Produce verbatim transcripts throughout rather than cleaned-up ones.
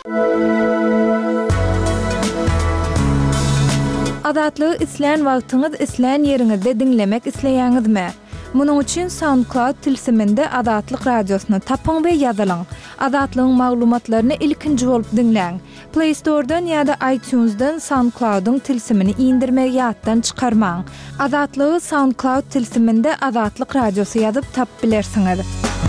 Adatlygy isleýän wagtyňyz isleýän ýeriňizde dinlemek isleýäňizmi? Munuň üçin SoundCloud tilsiminde Adatlyk radiosyny tapyň we ýazylyň. Adatlygyň maglumatlaryny ilkinji bolup dinleň. Play Store'dan ýa-da iTunes'dan SoundCloud'un tilsimini indirmek ýatdan çykarmaň. Adatlygy SoundCloud tilsiminde Adatlyk radiosy ýazyp tap bilersiňiz.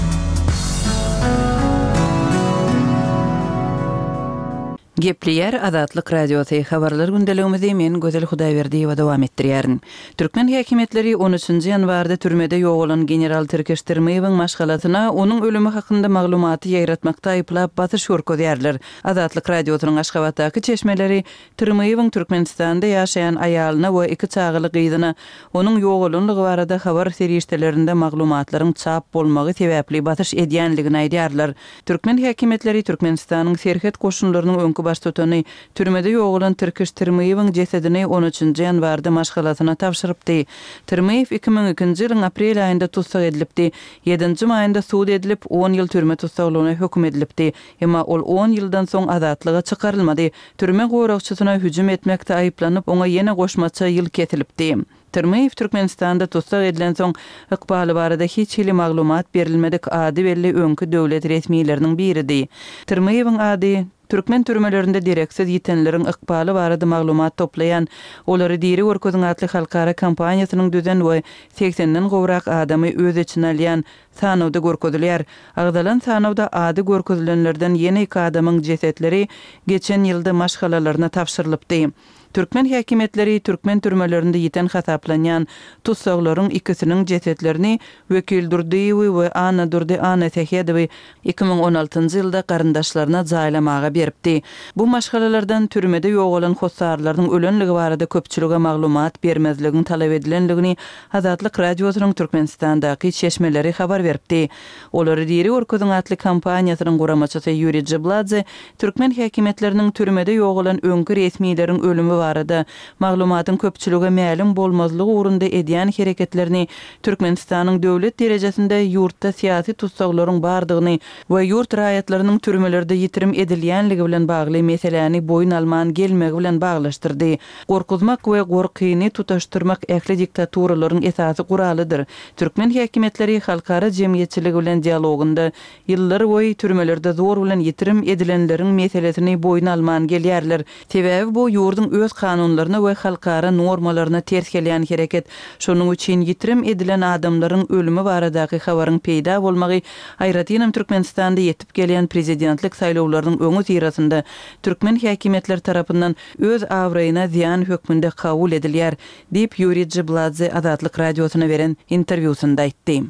Gepleyer Adatlyk radiosy habarlar gündeligimizi men Gözel Hudaýberdiýewa dowam etdirýärin. Türkmen häkimetleri on üçünji ýanwarda türmede ýok bolan general Terkeş Termeýewiň maşgalatyna onuň ölümi hakynda maglumaty ýaýratmakda aýplap batyş görkezýärler. Adatlyk radiosynyň Aşgabatdaky çeşmeleri Termeýewiň Türkmenistanda ýaşaýan aýalyna we iki çagyly gyzyna onuň ýok bolanlygy barada habar serişdelerinde maglumatlaryň çap bolmagy sebäpli batyş edýänligini aýdýarlar. Türkmen häkimetleri Türkmenistanyň serhet goşunlarynyň öňkü baş tutany türmede ýok bolan Terkeş Termeýewiň cesedini on üçünji ýanwarda maşgalatyna tapşyrypdy. Termeýew iki ming ikinji ýylyň aprel aýynda tutsak edilipdi. ýedinji maýynda suud edilip on ýyl türme tutsaklygyna hökm edilipdi. Emma ol on ýyldan soň azatlyga çykarylmady. Türme gorakçysyna hüjüm etmekde aýplanyp oňa ýene goşmaça ýyl ketilipdi. Termeýew Türkmenistanda tutsak edilen soň ykbaly barada hiç hili maglumat berilmedik ady belli öňkü döwlet resmiýetleriniň biridi. Termeýewiň ady Türkmen türmelerinde direksiz ýitenleriň ykbaly barada maglumat toplayan, olary diri görkezin atly halkara kampaniýasynyň düzen we seksenden gowrak adamy öz içine alýan sanawda görkezilýär. Agdalan sanawda ady görkezilenlerden ýene iki adamyň jesetleri geçen ýylda maşgalalaryna tapşyrylypdy. Türkmen häkimetleri Türkmen türmelerinde ýiten hasaplanýan tutsaklaryň ikisiniň jesetlerini Wekil Durdiýew we Anna Durdi Anna Tehedowy iki ming on altynjy ýylda garyndaşlaryna jaýlamaga beripdi. Bu maşgalalardan türmede ýok bolan hossarlaryň ölenligi barada köpçülige maglumat bermezligini talap edilenligini Adatlyk radiosynyň Türkmenistandaky çeşmeleri habar beripdi. Olary diri görkezin atly kampaniýasynyň guramaçysy Yuri Jibladze Türkmen häkimetleriniň türmede ýok bolan öňkü resmiýetleriň ölümi barada maglumatyň köpçüligi ma'lum bolmazlygy urunda edýän hereketlerini Türkmenistanyň döwlet derejesinde ýurtda syýasy tutsaklaryň bardygyny we ýurt raýatlarynyň türmelerde ýitirim edilýänligi bilen bagly meseleni boyun alman gelmegi bilen baglaşdyrdy. Gorkuzmak we gorkyny tutaşdyrmak ähli diktaturaryň esasy guralydyr. Türkmen häkimetleri halkara jemgyýetçiligi bilen dialogunda ýyllar boýy türmelerde zor bilen ýitirim edilenleriň meselesini boyun alman gelýärler. Sebäbi bu ýurdun öz kanunlaryna we halkara normalaryna ters gelýän hereket. Şonuň üçin ýitirim edilen adamlaryň ölümi baradaky habaryň peýda bolmagy aýratynam Türkmenistanda ýetip gelýän prezidentlik saýlawlarynyň öňü tirasynda Türkmen häkimetleri tarapyndan öz awraýyna ziýan hökmünde kabul edilýär, diýip Yuri Jibladze Adatlyk radiosyna beren interwýusynda aýtdy.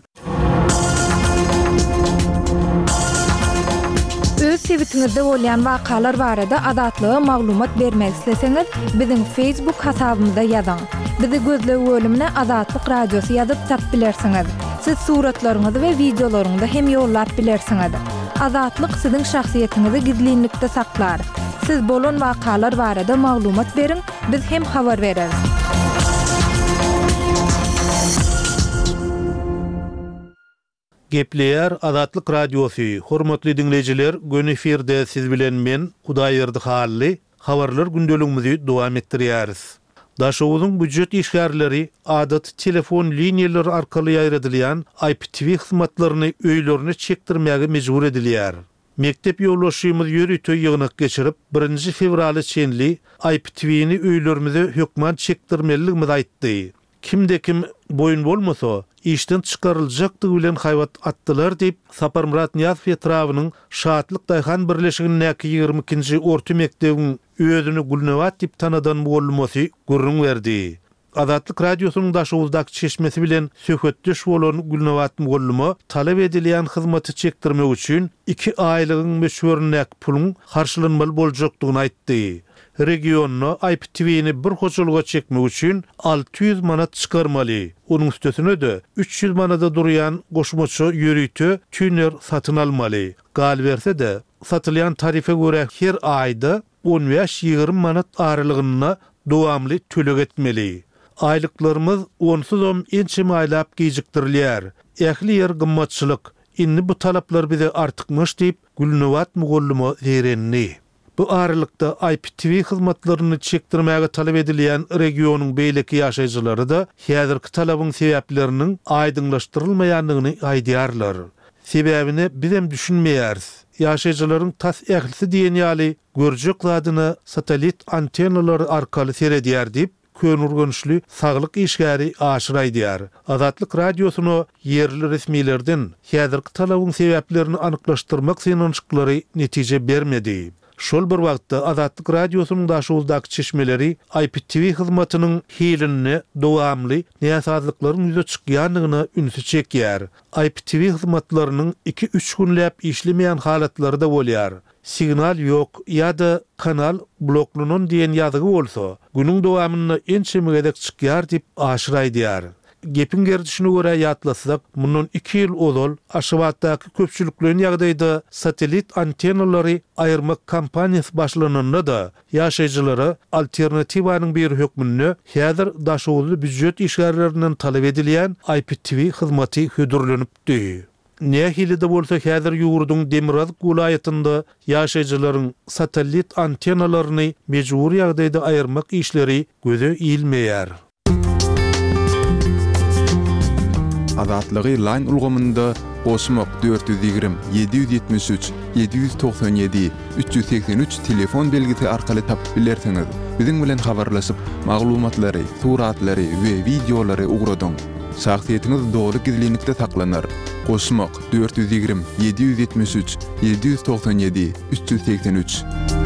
Öz sebitiňizde bolýan wakalar barada adatlyga maglumat bermek isleseňiz, biziň Facebook hasabymyza ýazyň. Bizi gözlegi bölümine Adatlyk radiosy ýazyp tap bilersiňiz. Siz suratlaryňyzy we videolaryňyzy hem ýollap bilersiňiz. Adatlyk siziň şahsiýetiniňizi gizlinlikde saklar. Siz bolan wakalar barada maglumat beriň, biz hem habar bereriz. Gepleyer Adatlyk radiosy. Hormatly dinleyijiler, gün eferde siz bilen men Hudaýberdi Hally habarlar gündeligimizi dowam etdirýäris. Daşowuzyň büdjet işgärleri adat telefon liniýaları arkaly ýaýradylýan I P T V hyzmatlaryny öýlerine çekdirmäge mejbur edilýär. Mektep ýollaşýymyz ýörüýte ýygynak geçirip birinji fevraly çenli I P T V'ni öýlerimize hökman çekdirmeligimizi aýtdy. Kimde kim boyun bolmasa işten çykaryljakdygy bilen haýbat atdylar diýip Saparmurat Niýazow etrawynyň Şatlyk Daýhan birleşiginiň ýygrimi ikinji orta mekdebiň özüni Gulnawat diýip tanadan bolmasy gurrun berdi. Adatlyk radiosynyň daşowuzdaky çeşmesi bilen söhbetdeş bolan Gulnawat mugallymy talap edilýän hyzmaty çekdirmek üçin iki aýlygyň meşhurnak puluň harçlanmaly boljakdygyny aýtdy. Regionna I P T V'ni bir hoşulga çekmek üçin alty ýüz manat çykarmaly. Onuň üstesine de üç ýüz manada durýan goşmaçy ýörüýte tüner satyn almaly. Gal berse de satylýan tarife görä her aýda on beş ýygrimi manat aralygyna dowamly төлek etmeli. Aýlyklarymyz onsuzam ençem aýlap gijikdirilýär. Ähli ýer gymmatçylyk. Indi bu talaplar bize artykmyş diýip Gulnawat mugallymy zerenni. Bu aralıkta I P T V hizmetlerini çektirmeye talep edilen regionun beýleki ýaşaýjylary da häzirki talabyň sebäpleriniň aýdynlaşdyrylmaýanlygyny aýdýarlar. Sebäbini bizem düşünmeýäris. Ýaşaýjylaryň tas ählisi diýen ýaly görjek zadyny satelit antennalary arkaly seredýär diýip könürgönüşlü saglyk işgäri aşyraýdýar. Azatlyk radiosyny yerli resmilerden häzirki talabyň sebäplerini anyklaşdyrmak synanyşyklary netije bermedi. Şol bir wagtda Azatlyk radiosynyň daşuwuzdaky çeşmeleri I P T V hyzmatynyň hilini dowamly näsazlyklaryň ýüze çykýanlygyny ünsü çekýär. I P T V hyzmatlarynyň iki üç günläp işlemeýän halatlary da bolýar. Signal yok ýa-da kanal bloklanyn diýen ýazygy bolsa, günüň dowamyny ençemegedek çykýar diýip aşyraýdýar. Gepin gerdişine göre ýatlasak, mundan iki ýyl ozal Aşgabatdaky köpçüliklerin ýagdaýda satelit antennalary aýyrmak kampaniýasy başlananda da ýaşaýjylara alternatiwanyň bir hökmünde häzir daşowuzly büdjet işgärlerinden talep edilýän I P T V hyzmaty hödürlenipdi. Nähili-de bolsa häzir ýurduň Demirazk welaýatynda ýaşaýjylaryň satelit antennalaryny mejbur ýagdaýda aýyrmak işleri göze ilmeýär. Azatlygy line ulgamynda Gosmok dört yüz yirmi yedi yüz yetmiş üç yedi yüz doksan yedi üç yüz seksen üç telefon belgisi arkaly tapyp bilersiňiz. Biziň bilen habarlaşyp maglumatlary, suratlary we videolary ugradyň. Şahsiýetiniz dogry gizlilikde saklanır. Gosmok dört yüz yirmi yedi yüz yetmiş üç yedi yüz doksan yedi üç yüz seksen üç.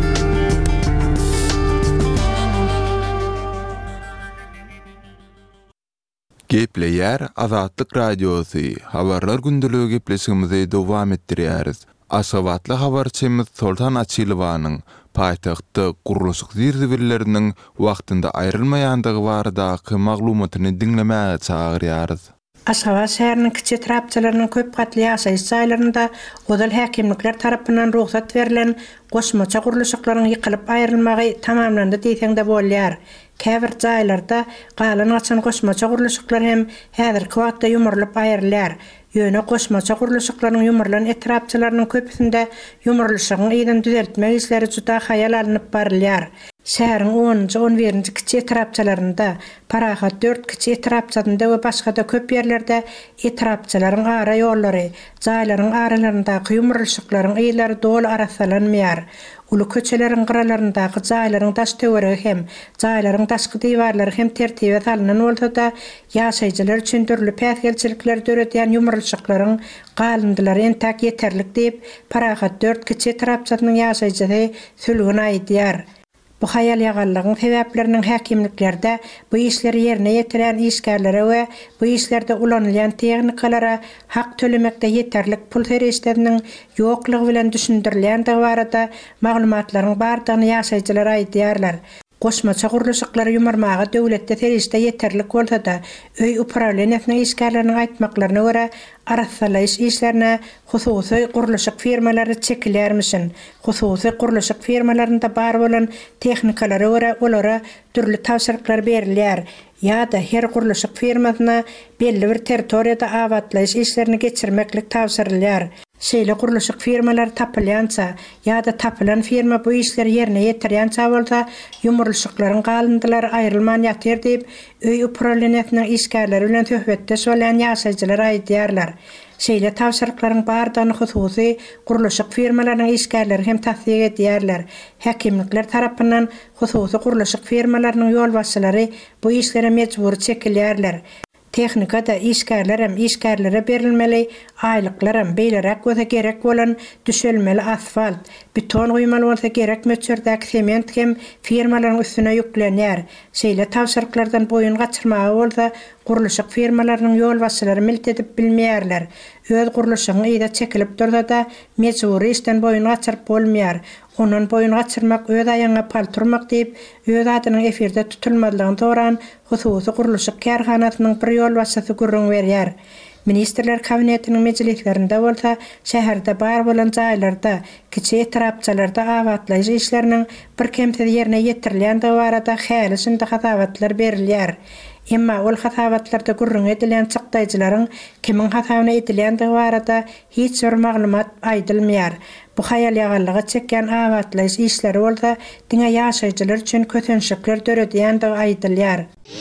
Gepleýär Azatlyk radiosy. Habarlar gündeligi gepleşigimizi dowam etdirýäris. Aşgabatly habarçymyz Soltan Açylowanyň paýtagtda gurulşyk zirzibilleriniň wagtynda aýrylmaýandygy baradaky maglumatyny dinlemäge çagyrýarys. Aşgabat şäheriniň kiçik trapçylarynyň köp gatly ýaşaýyş jaýlarynda odal häkimlikler tarapyndan ruhsat berilen gosmaça gurulşyklaryň ýykylyp aýrylmagy tamamlandy diýsem de bolýar. Käbir jaýlarda galan açan gosmaça gurulşyklar hem häzirki wagtda ýumurlyp aýrylýar. Ýöne gosmaça gurulşyklaryň ýumurlan etrapçylarynyň köpüsinde ýumurlyşygyň ýydan düzeltmek işleri juda haýal alynıp barylýar. Şäheriň onunji on birinji kiçik etrapçylarynda, Parahat dört kiçik etrapçysynda we başga-da köp ýerlerde etrapçylaryň ara ýollary, jaýlaryň aralaryndaky ýumurlyşyklaryň ýylary dol arasalanmaýar. Ulu köçelerin gıralarındaky jaýlaryň daş töweregi hem jaýlaryň daşky diwarlary hem tertibe salynan bolsa da ýaşaýjylar üçin türlü päsgelçilikler döredýän ýumurlyşyklaryň galyndylar entäk ýeterlik diýip Parahat dört kiçik etrapçysynyň ýaşaýjysy sülgün aýdýar. Bu hayal ýagallygyň sebäpleriniň häkimliklerde bu işleri ýerine ýetiren işgärlere we bu işlerde ulanylýan tehnikalara hak tölemekde ýeterlik pul serişleriniň ýoklugy bilen düşündirilýändiги barada maglumatlaryň bardygyny ýaşaýjylar aýdýarlar. Gosmaça gurulşyklary ýumurmagy döwletde serişde ýeterlik bolsa da öý upravleniýasynyň işgärleriniň aýtmaklaryna görä arasalaýyş işlerine hususy gurulşyk firmalary çekilýärmişin. Hususy gurulşyk firmalarynda bar bolan tehnikalara görä olara türlü tawsyryklar berilýär. Ya da her gurulşyk firmasyna belli bir territoriýada awatlaýyş işlerini geçirmeklik tawsyrylýar. Şeýle gurulşyk firmalar tapylýança ya da tapylan firma bu işleri ýerine ýetirýänçä bolsa ýumurlyşyklaryň galındylary aýrylman ýatyr diýip öý upravleniýasynyň işgärleri bilen söhbetdeş bolan ýaşaýjylar aýdýarlar. Şeýle tawsyrlyklaryň bardygyny hususy gurulşyk firmalarynyň işgärleri hem tasdiq edýärler. Häkimlikler tarapyndan hususy gurulşyk firmalarynyň ýolbaşçylary bu işlere mejbur çekilýärler. Tehnikada işgärler hem işgärlere berilmeli, aýlyklar hem beýlerek göze gerek bolan düşelmeli asfalt, beton goýmaly bolsa gerek möçürdäki sement hem firmalaryň üstüne ýüklenýär. Şeýle tawsyryklardan boyun gaçyrmagy bolsa gurulşyk firmalarynyň ýolbaşçylary milt edip bilmeýärler. Öz gurulşygyň ýa-da çekilip dursa da mejburi işden boyun gaçyryp bolmaýar. Onun boyun gaçyrmak öz aýaňa palturmak diýip öz adynyň efirde tutulmadygyny soran hususy gurulşyk kärhanasynyň bir ýolbaşçysy gurrun berýär. Ministrler kabinetiniň mejlislerinde bolsa şäherde bar bolan jaýlarda kiçik etrapçylarda awatlaýyş işleriniň bir kemsel ýerine ýetirilýändigi barada häli şunda hasabatlar berilýär. Emma ol hatabatlarda gurrun edilen çykdaýjylaryň kimin hatawyna edilendiги barada hiç bir maglumat aýdylmaýar. Bu hayal ýagallygy çekýän awatlaýyş işleri bolsa, diňe ýaşaýjylar üçin kötenşikler döredýändigi aýdylýar.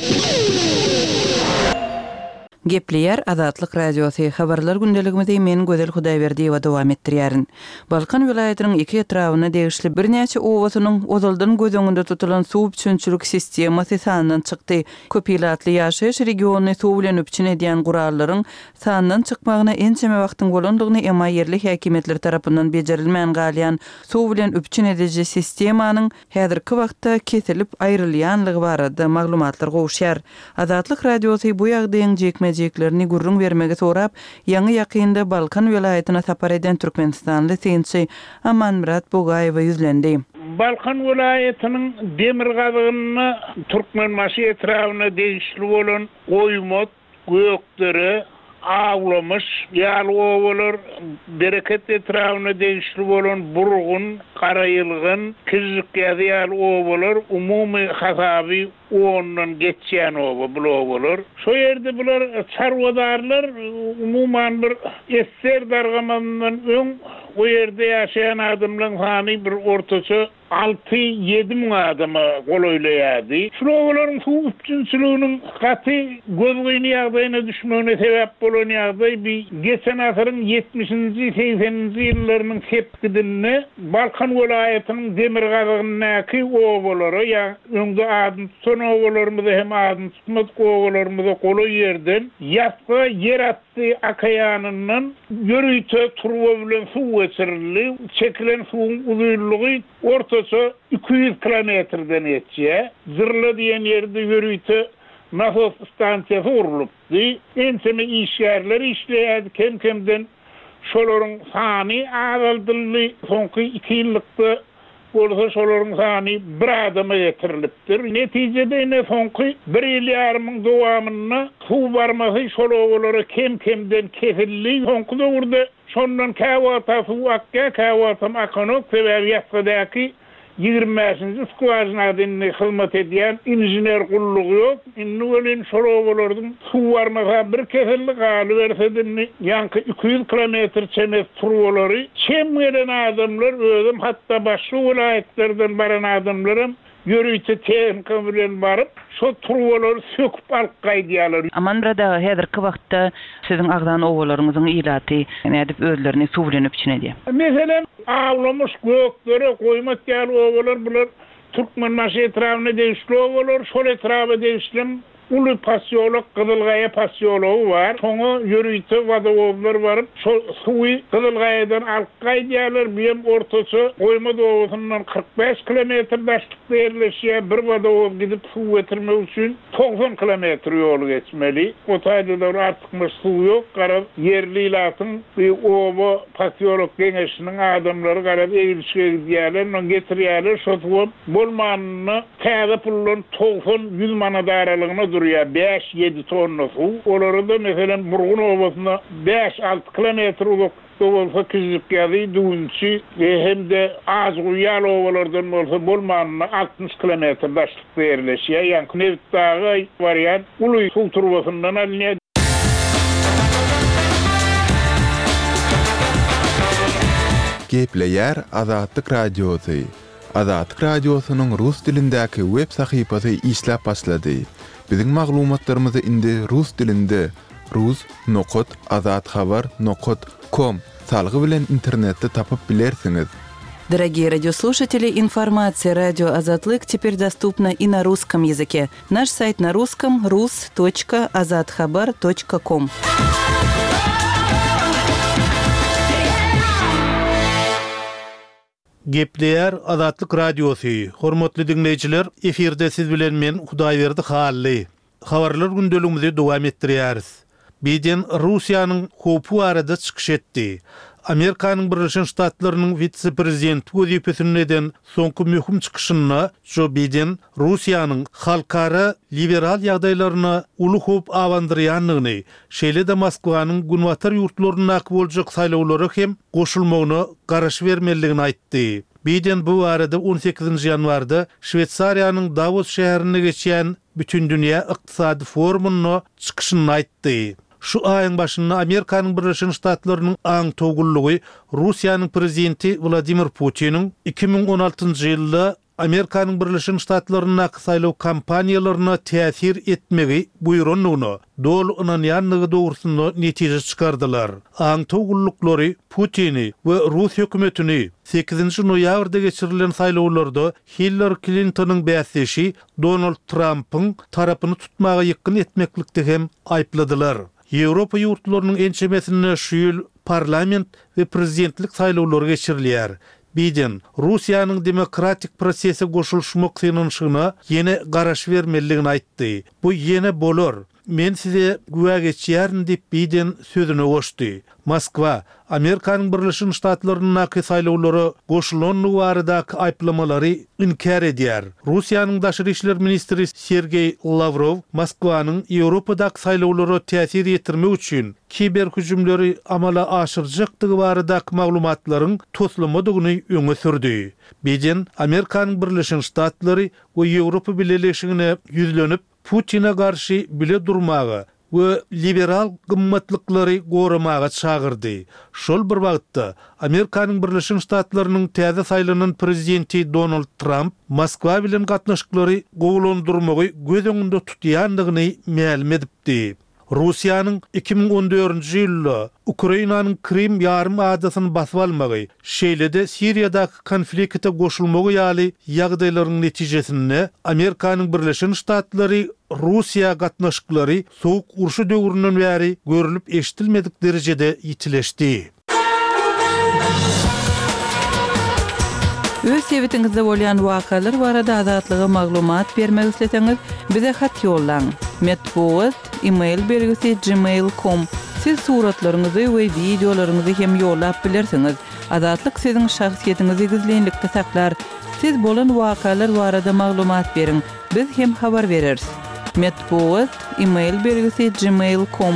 Gepleýär Azatlyk Radiosy habarlar gündeligimizde men Gözel Hudaýberdiýewa dowam etdirýärin. Balkan vilayatynyň iki etrawyna degişli birnäçe owasynyň ozaldan göz öňünde tutulan suw üçünçülük sistematy sanynyň çykdy. Köpilatly ýaşaýyş regionuny suw bilen üçin edýän gurallaryň sanynyň çykmagyna ençeme wagtyň bolandygyny emma yerli häkimetler tarapyndan bejerilmän galýan suw bilen üçin edici sistemanyň häzirki wagtda kesilip aýrylýanlygy barada maglumatlar gowşýar. Azatlyk Radiosy bu ýagdaýyň jekme jeklerini gurrun vermege sorap, ýangy ýakynda Balkan vilayatyna sapar eden Türkmenistanly synçy Amanmurat Bogaýewa ýüzlendi. Balkan vilayatynyň Demirgazyny Türkmenmaşy etrawyna degişli bolan Goýmot, Gökdere, Ağlamış, ýaly owalar, bereket etrawyna degişli bolan Burgun, Garayılgyn, Kizlik ýaly owalar umumy hasaby ondan geçýän owa bu owalar. Şo ýerde bular çarwadarlar umumyň bir esser dargamanyň öň o ýerde ýaşaýan adamlaryň sany bir ortaça alty ýedi müň adama golaýlaýardy. Şu owalaryň suw üçünçülüğiniň gaty gözgüni ýagdaýyna düşmegine sebäp bolan ýagdaý bir geçen asyryň ýetmişinji sekseninji ýyllarynyň sepkidini Balkan vilayatynyň Demirgazynyňky owalary ýa öňde adyn owalarymyzy hem adyn tutmadyk owalarymyzy goly ýerden ýatga yer atdy akaýanynyň ýörüýte turwa bilen suw geçirildi. Çekilen suwun uzunlygy ortaça iki yüz kilometrden geçýär. Zırla diýen ýerde ýörüýte nasos stansiýasy urulypdy. Ençeme işgärler işleýär, kem-kemden şolaryň sany azaldyly soňky iki ýyllykda bolsa şolaryň sany bir adama ýetirilipdir. Netijede ine soňky bir ýyl ýarymyň dowamyna suw barmasy şol owalara kem-kemden kesildi. Soňky döwürde şondan käwata suw akka, käwata akanok sebäbi ýatdaky ýigirmi beşinji skwaryna adynny hyzmat edýän injener gullugy ýok. Indi welin şol owalardyň suw barmasa bir kesildi galy bersedini ýanky iki yüz kilometr çemes turwalary çem gelen adamlar özüm hatda başga vilayetlerden baran adamlarym ýörüýte tehnika bilen baryp şo turwalar söküp alyp gaýdýarlar. Aman burada häzirki wagtda siziň agdan owalaryňyzyň ilaty nädip özlerini suw bilen üçin edýär. Meselen Ağlamış, Gökdere, Goýmot ýaly owalar bular Türkmenmaşy etrawyna degişli owalar, şol etrawyna degişli Ulu pasyolog, Kızılgaya pasyologu var. Soňa ýörüýte wadawlar baryp, şo suwy Kızılgayadan alyp gaýdýarlar. Beýem ortaça Goýmot owasyndan kırk beş kilometr daşlykda ýerleşýär. Bir wadaw gidip suw getirmek üçin doksan kilometr ýol geçmeli. O taýda artyk suw ýok. Garap yerli ilatyň owa pasyolog geňeşiniň adamlary garap egilişe gidýärler, onu getirýärler. Şo suw bolmanyny täze pullan doksan yüz manat aralygyna ya beş yedi tonna suw. Olary da meselen Burgun owasyna beş altı kilometr uzakda bolsa Kizlik ýaly Duňçy hem de az ýaly owalardan bolsa bolmanyny altmış kilometr daşlykda ýerleşýär. Ýani Nevitdagy variant uly suw turbasyndan alınýar. Gepleýär Azatlyk Radiosy. Azatlyk Radiosynyň rus dilindäki web sahypasy işläp başlady. Biziň maglumatlarymyzy indi rus dilinde rus nokot azatxabar nokot com salgy bilen internetde tapyp bilersiňiz. Дорогие радиослушатели, информация «Радио Азатлык» теперь доступна и на русском языке. Наш сайт на русском рус точка азатхабар точка ком. Gepleýär Azatlyk Radiosy. Hormatly dinleýijiler, efirde siz bilen men Hudaýberdi Hally. Habarlar gündeligimizi dowam etdirýäris. Biden Russiýanyň hopu arada çykyş etdi. Amerikanyň Birleşen Ştatlarynyň vitse-prezidenti wezipesinden soňky möhüm çykyşyna Joe Biden Russiýanyň halkara liberal ýagdaýlaryna uly hop awandyrýanlygyny, şeýle de Moskwanyň günwatar ýurtlaryna boljak saýlawlara hem goşulmagyna garaş bermeligini aýtdy. Biden bu arada on sekizinji yanwarda Şwetsariýanyň Davos şäherine geçýän bütün dünýä ykdysady forumunyň çykyşyny aýtdy. Şu aýyň başynda Amerikanyň Birleşik Ştatlarynyň aň togullugy Russiýanyň prezidenti Vladimir Putiniň iki ming on altynjy ýylda Amerikanyň Birleşik Ştatlaryna saýlaw kampaniýalaryna täsir etmegi buýranyny dolu ynanýanlygy dogrusynda netije çykardylar. Aň togullukları Putini we Rus hökümetini sekizinji noýabrda geçirilen saýlawlarda Hillary Clinton'yň bäsleşi Donald Trump'yň tarapyny tutmagy ýykyn etmeklikde hem aýpladylar. Ýewropa ýurtlarynyň ençemesinde şu ýyl parlament we prezidentlik saýlawlary geçirilýär. Biden Russiýanyň demokratik prosese goşulşmak synanyşyna ýene garaş bermeligini aýtdy. Bu ýene bolar. Men size güwa geçýärin diýip Biden sözüne goşdy. Moskwa Amerikanyň Birleşik Ştatlarynyň saýlawlary goşulanyny baradaky aýplamalary inkar edýär. Russiýanyň daşary işler ministri Sergey Lavrov Moskwanyň Ýewropadaky saýlawlary täsir ýetirmek üçin kiber hüjümleri amala aşyrjakdygy baradaky maglumatlaryň toslamadygyny öňe sürdi. Biden Amerikanyň Birleşik Ştatlary we Ýewropa Birleşigine ýüzlenip Putin'e karşı bile durmağı ve liberal gymmatlyklary goramağa çağırdı. Şol bir wagtda Amerikanyň Birleşik Ştatlarynyň täze saýlanan prezidenti Donald Trump Moskwa bilen gatnaşyklary gowlandyrmagy göz öňünde tutýandygyny ma'lum edipdi. Russiýanyň iki ming on dördünji ýylda Ukrainanyň Krim ýarym adasyny basyp almagy, şeýlede Siriýadaky konflikte goşulmagy ýaly ýagdaýlaryň netijesinde Amerikanyň Birleşik Ştatlary Russiýa gatnaşyklary soğuk urşy döwründen bäri görülip eşitilmedik derejede ýitileşdi. Öz sebetiňizde bolýan wakalar barada azatlyga maglumat bermek isleseňiz, bize hat ýollaň. Metbuat email belgisi gmail dot com. Siz suratlaryňyzy we videolaryňyzy hem ýollap bilersiňiz. Azatlyk siziň şahsiýetiňizi gizlenlikde saklar. Siz bolan wakalar barada maglumat beriň. Biz hem habar bereriz. Metbuat email belgisi gmail dot com.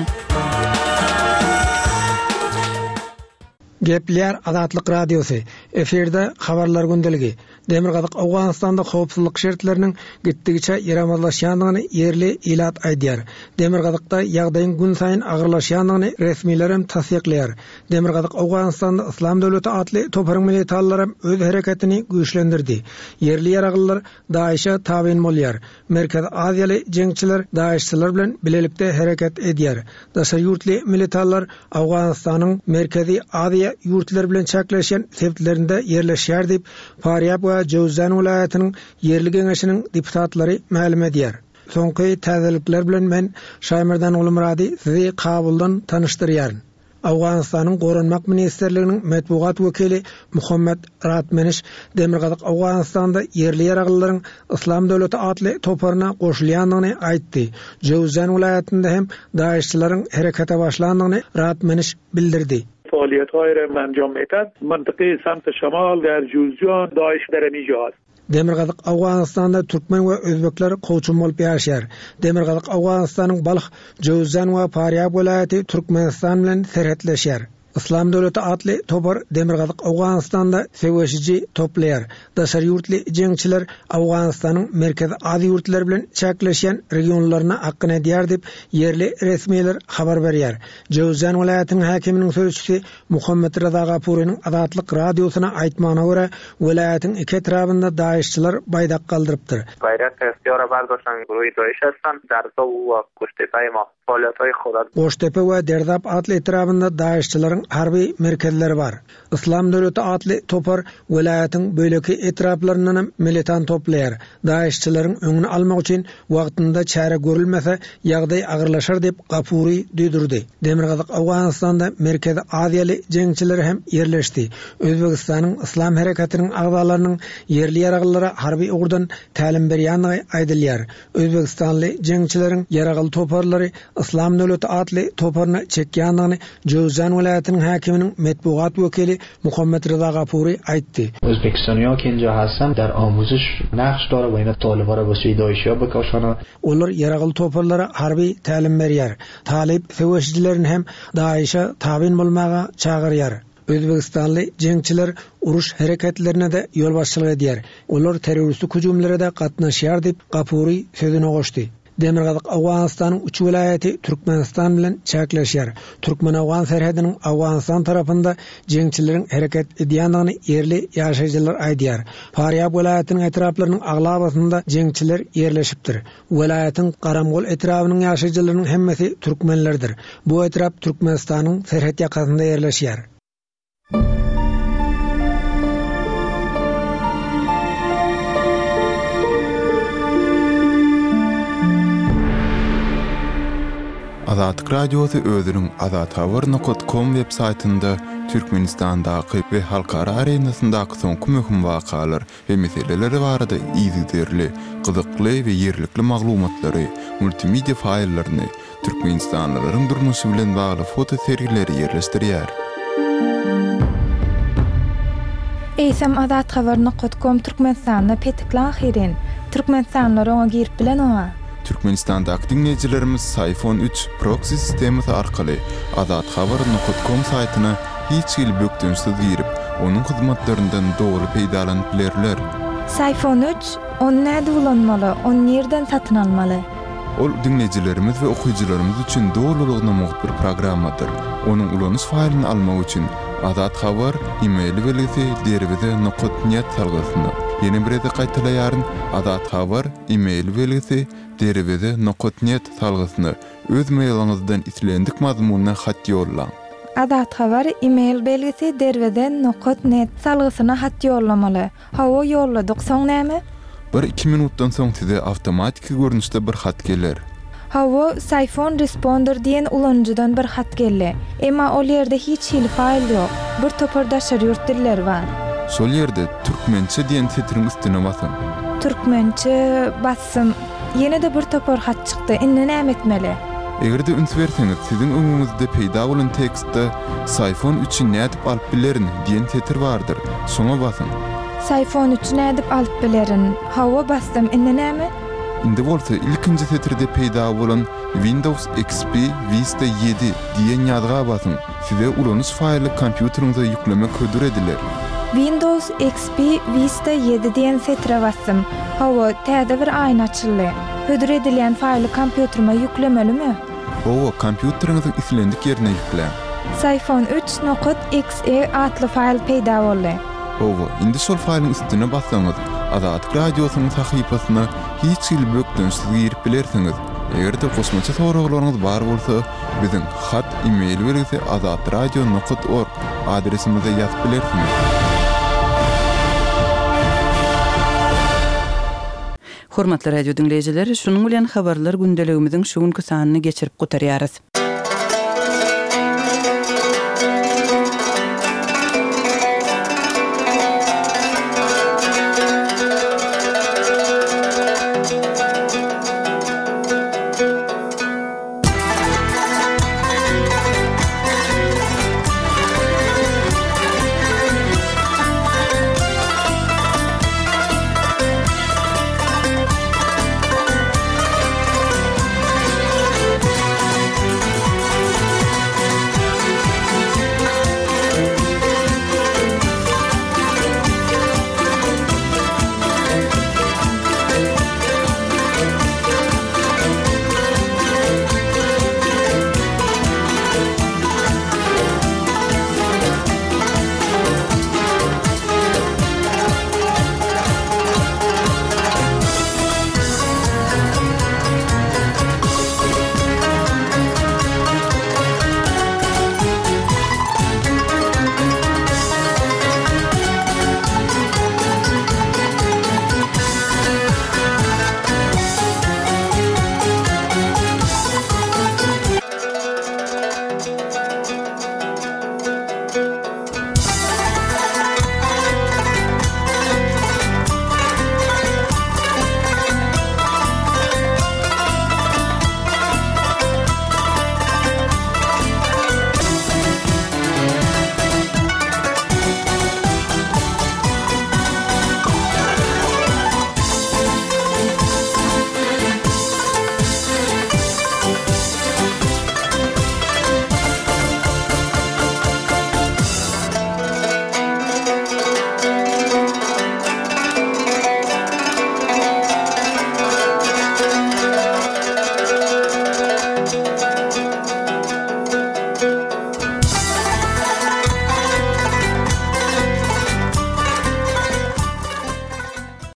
Gepler Azatlyk Radiosu. Eferde habarlar gündeligi. Demirgazyk Awganistanda howpsuzlyk şertleriniň gitdigiçe ýaramazlaşýandygyny ýerli ilat aýdýar. Demirgazykda ýagdaýyň gün saýyn agyrlaşýandygyny resmiýler hem tasdikleýär. Demirgazyk Awganistanda Islam döwleti atly toparyň militantary öz hereketini güýçlendirdi. Ýerli ýaraglylar Daişe tabyn bolýar. Merkez Aziýaly jeňçiler Daişçiler bilen bilelikde hereket edýär. Daşary ýurtly militantlar Awganistanyň merkezi Aziýa ýurtlar bilen çäkleşen septlerinde ýerleşýär diýip Faryab we Jowzan welaýatynyň ýerli geňeşiniň deputatlary ma'lum edýär. Soňky täzelikler bilen men Şaýmyrdan Ulumrady sizi kabuldan tanıştyrýaryn. Awganistanyň Goranmak ministerliginiň metbuat wekili Muhammed Ratmeniş Demirgazyk Awganistanda ýerli ýaraglylaryň Islam döwleti atly toparyna goşulýandygyny aýtdy. Jowzan welaýatynda hem Daişçilaryň herekete başlandygyny Ratmeniş bildirdi. فعالیت‌های را انجام می‌دهد. منطقه سمت شمال در جوزجان داعش در اینجا است. Demirgazyk Awganistanda türkmen we özbekler goçum bolup ýaşaýar. Demirgazyk Awganistanyň Balyk, Jowzan we Faryab welaýaty Türkmenistan bilen serhetleşýär. Islam döwleti atly topar Demirgazyk Awganistanda seweşiji toplaýar. Daşary ýurtly jeňçiler Awganistanyň merkezi Aziýa ýurtlary bilen çäkleşen regionlaryna akyn edýär diýip ýerli resmiýetler habar berýär. Jowzan welaýatynyň hakiminiň sözçüsi Muhammed Reza Gapurynyň Azatlyk radiosyna aýtmagyna görä, welaýatyň iki etrafynda Daişçiler baýdak galdyrypdyr. Bayrak ihtiyara bardاشتن گروه داعش هستند. درزا و گشتپه ما فعالیت‌های خود Goştepe we Derdap atly etrafynda Daişçilaryň harby merkezleri bar. Islam döwleti atly topar welaýatyň böleki etraflarynyň militant toplaýar. Daişçilaryň öňüni almak üçin wagtynda çäre görülmese ýagdaý agyrlaşar diýip Gapuri düýdürdi. Demirgazyk Awganistanda merkezi Aziýaly jeňçiler hem ýerleşdi. Özbegistanyň Islam hereketiniň agzalarynyň ýerli ýaraglylara harby ugurdan tälim berýänligi aýdylýar. Özbegistanly jeňçileriň ýaragyl toparlary Islam döwleti atly toparyny çekýändigini Jowzan welaýatynyň hakiminiň metbuat wekili Muhammed Reza Gapuri aýtdy. Özbekistanýa ki inja hasam dar amuzish naqsh dara we ina talibara wasi daişya bakaşana. Olar ýaragyl toparlara harby tälim berýär. Talip feweşjilerini hem Daişe tabyn bolmaga çağırýar. Özbekistanly jeňçiler uruş hereketlerine de yol başçylyk edýär. Olar terroristlik hujumlara da gatnaşýar diýip Gapuri sözüne goşdy. Demirgazyk Awganystanyň üç vilayaty Türkmenistan bilen çäkleşýär. Türkmen-Awgan serhediniň Awganystan tarapynda jeňçileriň hereket edýändigini yerli ýaşaýjylar aýdýar. Faryab vilayatynyň etraplarynyň aglabasynda jeňçiler ýerleşipdir. Vilayatyň Garamgol etrabynyň ýaşaýjylarynyň hemmesi türkmenlerdir. Bu etrap Türkmenistanyň serhed ýakasynda ýerleşýär. Azatlyk Radiosu özüniň azat habar nokta com web saytynda Türkmenistandaky we halkara arenasyndaky soňky möhüm wakalar we meseleler barada ýygyderli, gyzykly we ýerlikli maglumatlary, multimedia faýllaryny, türkmenistanlylaryň durmuşy bilen bagly foto serileri ýerleşdirýär. Eýsem azat habar nokta com Türkmenistanda petiklan hirin. Türkmenistanlar oňa girip bilen oňa. Türkmenistandaky dinleýijilerimiz iPhone üç proxy sistemi arkaly azat habar nokta com saýtyna hiç ýyl bökdünsiz girip, onuň hyzmatlaryndan dogry peýdalanyp bilerler. iPhone üç onu näde ulanmaly, onu nerden satyn almaly? Ol dinleýijilerimiz we okuýjylarymyz üçin dogrulygyna muhit bir programmadyr. Onuň ulanys faýlyny almak üçin azat habar e-mail belgisi derwede nokta net salgysyny. Yeni bir ede gaýtalaýaryn azat habar e-mail belgisi derwede nokta net salgysyny öz mailyňyzdan islendik mazmunyna hat ýollaň. Azat habar e-mail belgisi derwede nokta net salgysyna hat ýollamaly. Hawa ýolladyk soň näme? Bir iki minutdan soň size awtomatik görnüşde bir hat geler. Hawa iPhone responder diýen ulanjydan bir hat geldi. Emma ol ýerde hiç hil faýl ýok. Bir topardaşar ýurt diller bar. Şol ýerde türkmençe diýen setiriň üstüne basam. Türkmençe bassam, ýene de bir topar hat çykdy. Indi näme etmeli? Egerde üns berseňiz, siziň öňüňizde peýda bolan tekstde iPhone üçi nädip alyp bilerin diýen setir bardyr. Şoňa basın. iPhone üçi nädip alyp bilerin. Hawa bassam, indi näme? Indi bolsa ilkinji setirde peýda bolan Windows X P Vista ýedi diýen ýazga basın. Size ulanys faýly kompýuteriňize ýüklemek hödür ediler. Windows X P Vista ýedi diýen setire bassam. Hawa täze bir aýna açyldy. Hödür edilen faýly kompýuterime ýüklemelimi? Owa kompýuteriňiziň islendik ýerine ýüklen. iPhone üç nokta X E atly faýl peýda boldy. Owa indi şol faýlyň üstüne bassaňyz, Azatlyk Radiosynyň sahypasyna hiç ýyl bökdünsiz girip bilersiňiz. Egerde gosmaça soraglaryňyz bar bolsa, biziň hat e-mail belgisi azatradio nokta org adresimize ýazyp bilersiňiz. Hormatly radio dinleýijiler, şunuň bilen habarlar gündeligimiziň şu günkü sanyny geçirip gutarýarys.